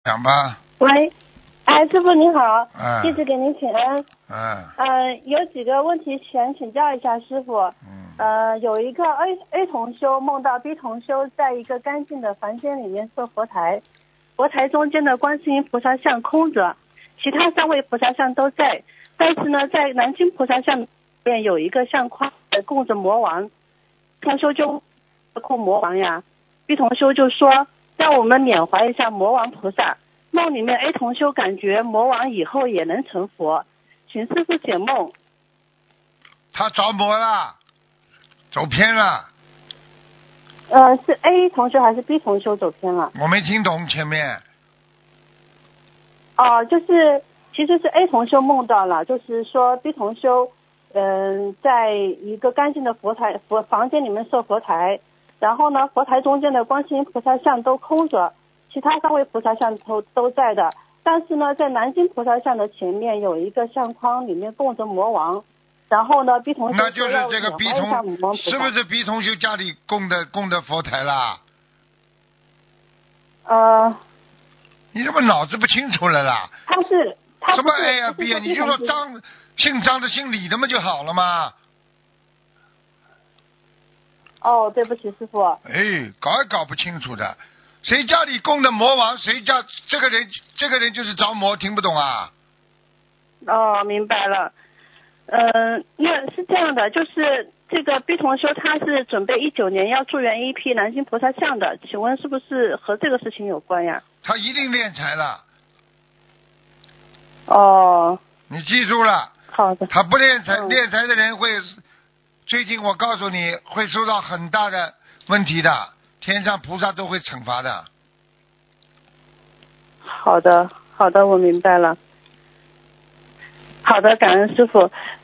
讲吧。 喂，哎，师傅你好， 嗯弟子给您请安。有几个问题想请教一下师傅。有一个 A 同修梦到 B 同修在一个干净的房间里面设佛台，佛台中间的观世音菩萨像空着，其他3位菩萨像都在，但是呢，在南京菩萨像里面有一个相框供着魔王，同修就供魔王呀。B 同修就说让我们缅怀一下魔王菩萨。梦里面 A 同修感觉魔王以后也能成佛，请师父解梦。 他着魔了，走偏了。 是 A 同修还是 B 同修走偏了？ 我没听懂前面。 就是其实是 A 同修梦到了，就是说 B 同修在一个干净的房间里面设佛台，然后呢佛台中间的观世音菩萨像都空着，其他3位菩萨像都在的，但是呢在南京菩萨像的前面有一个相框，里面供着魔王，然后呢 B 同修那就是这个 B 同，是不是 B 同修家里供的佛台啦？你怎么脑子不清楚了啦？ 他什么 A 啊 B 啊？你就说姓张的姓李的嘛就好了嘛。 对不起师傅。 搞也搞不清楚的，谁家里供的魔王，谁家这个人就是着魔，听不懂啊？ 明白了。那是这样的，就是这个 B 同修他是准备19年要助缘一批南京菩萨像的，请问是不是和这个事情有关呀？ 他一定敛财了。你记住了。 好的。 他不敛财，敛财的人会，最近我告诉你会受到很大的问题的，天上菩萨都会惩罚的。 好的，我明白了。好的，感恩师傅。